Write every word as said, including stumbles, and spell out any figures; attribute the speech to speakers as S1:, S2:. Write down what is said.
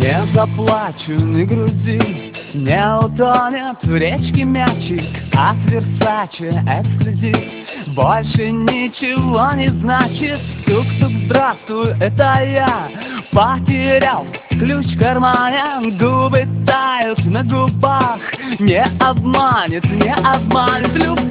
S1: Не заплачу, не грузи, не утонет в речке мячик от Версаче эксклюзив. Больше ничего не значит. Тук-тук, здравствуй, это я. Потерял ключ в кармане, губы тают на губах. Не обманет, не обманет любовь.